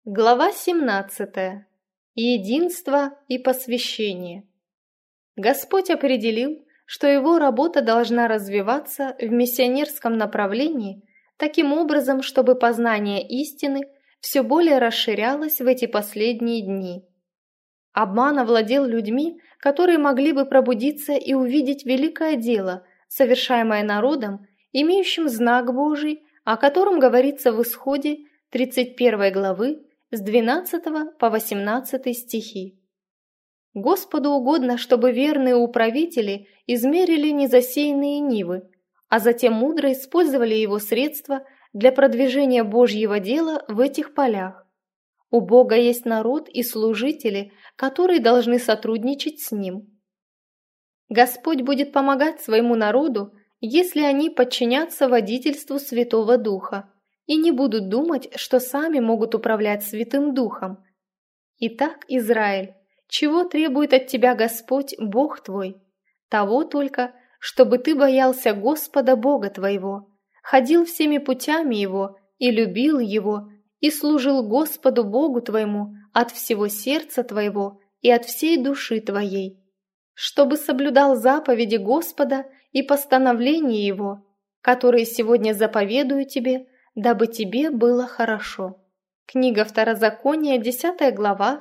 Глава 17. Единство и посвящение. Господь определил, что его работа должна развиваться в миссионерском направлении таким образом, чтобы познание истины все более расширялось в эти последние дни. Обман овладел людьми, которые могли бы пробудиться и увидеть великое дело, совершаемое народом, имеющим знак Божий, о котором говорится в Исходе 31 главы, с 12 по 18 стихи. Господу угодно, чтобы верные управители измерили незасеянные нивы, а затем мудро использовали его средства для продвижения Божьего дела в этих полях. У Бога есть народ и служители, которые должны сотрудничать с Ним. Господь будет помогать своему народу, если они подчинятся водительству Святого Духа и не будут думать, что сами могут управлять Святым Духом. Итак, Израиль, чего требует от тебя Господь, Бог твой? Того только, чтобы ты боялся Господа Бога твоего, ходил всеми путями Его и любил Его, и служил Господу Богу твоему от всего сердца твоего и от всей души твоей, чтобы соблюдал заповеди Господа и постановления Его, которые сегодня заповедую тебе, дабы тебе было хорошо. Книга Второзакония, 10 глава,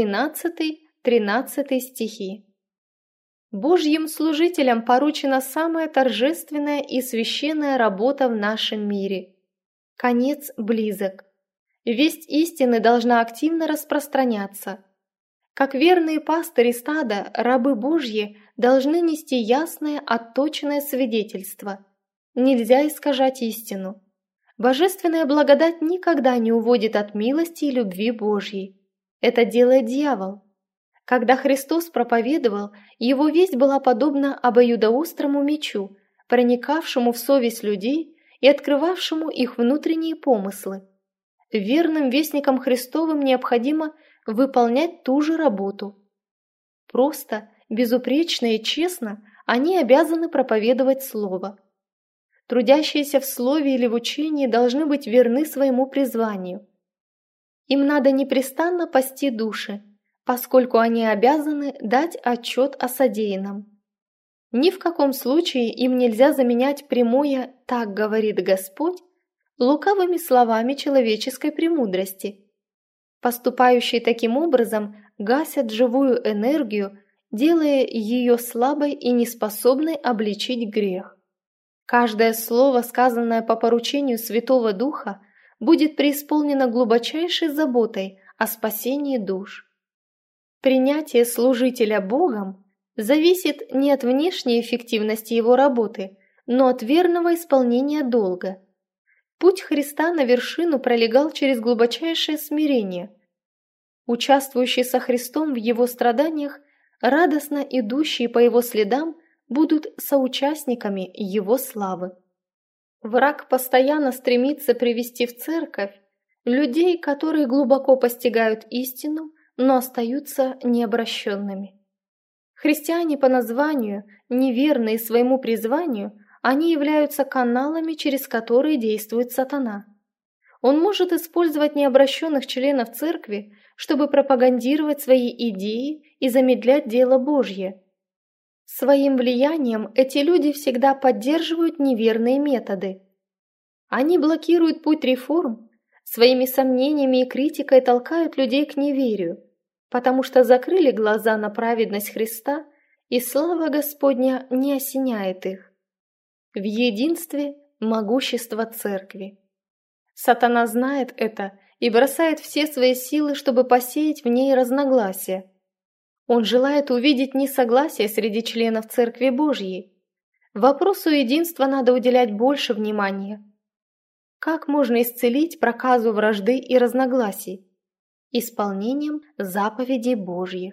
12-13 стихи. Божьим служителям поручена самая торжественная и священная работа в нашем мире. Конец близок. Весть истины должна активно распространяться. Как верные пастыри стада, рабы Божьи должны нести ясное, отточенное свидетельство. Нельзя искажать истину. Божественная благодать никогда не уводит от милости и любви Божьей. Это делает дьявол. Когда Христос проповедовал, его весть была подобна обоюдоострому мечу, проникавшему в совесть людей и открывавшему их внутренние помыслы. Верным вестникам Христовым необходимо выполнять ту же работу. Просто, безупречно и честно они обязаны проповедовать Слово. Трудящиеся в слове или в учении должны быть верны своему призванию. Им надо непрестанно пасти души, поскольку они обязаны дать отчет о содеянном. Ни в каком случае им нельзя заменять прямое «так говорит Господь» лукавыми словами человеческой премудрости. Поступающие таким образом гасят живую энергию, делая ее слабой и неспособной обличить грех. Каждое слово, сказанное по поручению Святого Духа, будет преисполнено глубочайшей заботой о спасении душ. Принятие служителя Богом зависит не от внешней эффективности его работы, но от верного исполнения долга. Путь Христа на вершину пролегал через глубочайшее смирение. Участвующие со Христом в его страданиях, радостно идущие по его следам, будут соучастниками его славы. Враг постоянно стремится привести в церковь людей, которые глубоко постигают истину, но остаются необращенными. Христиане по названию, неверные своему призванию, они являются каналами, через которые действует сатана. Он может использовать необращенных членов церкви, чтобы пропагандировать свои идеи и замедлять дело Божье. Своим влиянием эти люди всегда поддерживают неверные методы. Они блокируют путь реформ, своими сомнениями и критикой толкают людей к неверию, потому что закрыли глаза на праведность Христа, и слава Господня не осеняет их. В единстве могущество церкви. Сатана знает это и бросает все свои силы, чтобы посеять в ней разногласия. Он желает увидеть несогласие среди членов Церкви Божьей. Вопросу единства надо уделять больше внимания. Как можно исцелить проказу вражды и разногласий? Исполнением заповедей Божьих.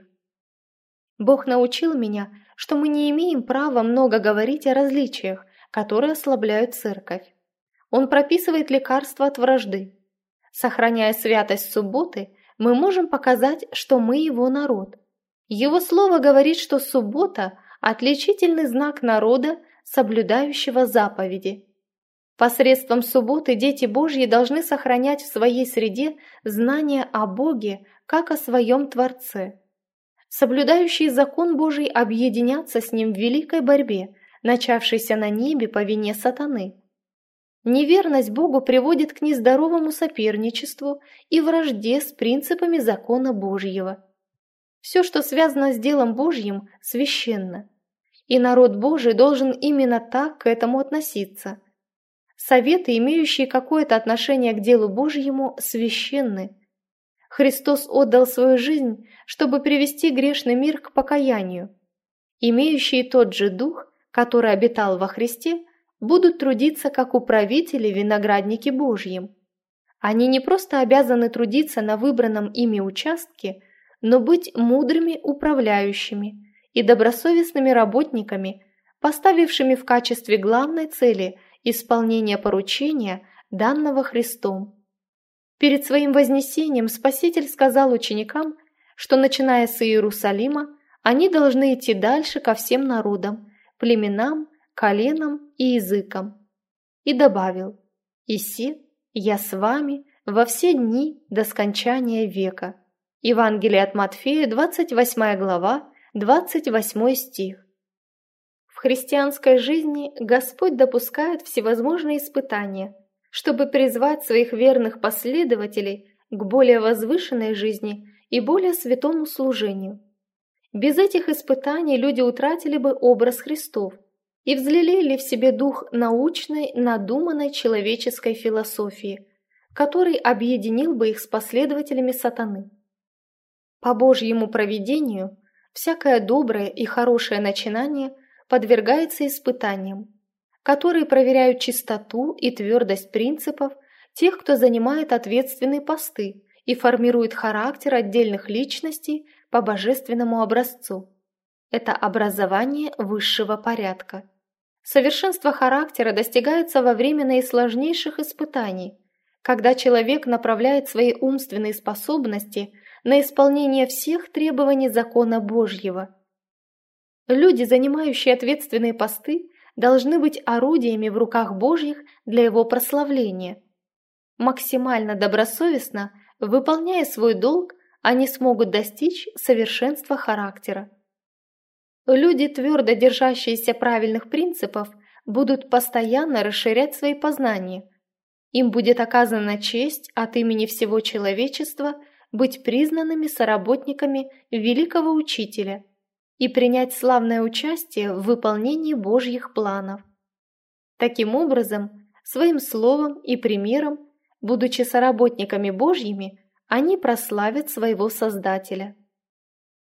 Бог научил меня, что мы не имеем права много говорить о различиях, которые ослабляют Церковь. Он прописывает лекарства от вражды. Сохраняя святость субботы, мы можем показать, что мы его народ. Его слово говорит, что суббота – отличительный знак народа, соблюдающего заповеди. Посредством субботы дети Божьи должны сохранять в своей среде знание о Боге, как о своем Творце. Соблюдающие закон Божий объединятся с Ним в великой борьбе, начавшейся на небе по вине сатаны. Неверность Богу приводит к нездоровому соперничеству и вражде с принципами закона Божьего. Все, что связано с делом Божьим, священно, и народ Божий должен именно так к этому относиться. Советы, имеющие какое-то отношение к делу Божьему, священны. Христос отдал свою жизнь, чтобы привести грешный мир к покаянию. Имеющие тот же дух, который обитал во Христе, будут трудиться как управители в винограднике Божьем. Они не просто обязаны трудиться на выбранном ими участке, но быть мудрыми управляющими и добросовестными работниками, поставившими в качестве главной цели исполнение поручения, данного Христом. Перед своим вознесением Спаситель сказал ученикам, что, начиная с Иерусалима, они должны идти дальше ко всем народам, племенам, коленам и языкам. И добавил: «Исе я с вами во все дни до скончания века». Евангелие от Матфея, 28 глава, 28 стих. В христианской жизни Господь допускает всевозможные испытания, чтобы призвать своих верных последователей к более возвышенной жизни и более святому служению. Без этих испытаний люди утратили бы образ Христов и взлелеяли в себе дух научной, надуманной человеческой философии, который объединил бы их с последователями сатаны. По Божьему провидению всякое доброе и хорошее начинание подвергается испытаниям, которые проверяют чистоту и твердость принципов тех, кто занимает ответственные посты и формирует характер отдельных личностей по божественному образцу. Это образование высшего порядка. Совершенство характера достигается во время наисложнейших испытаний, когда человек направляет свои умственные способности на исполнение всех требований закона Божьего. Люди, занимающие ответственные посты, должны быть орудиями в руках Божьих для его прославления. Максимально добросовестно, выполняя свой долг, они смогут достичь совершенства характера. Люди, твердо держащиеся правильных принципов, будут постоянно расширять свои познания. Им будет оказана честь от имени всего человечества быть признанными соработниками великого учителя и принять славное участие в выполнении Божьих планов. Таким образом, своим словом и примером, будучи соработниками Божьими, они прославят своего Создателя.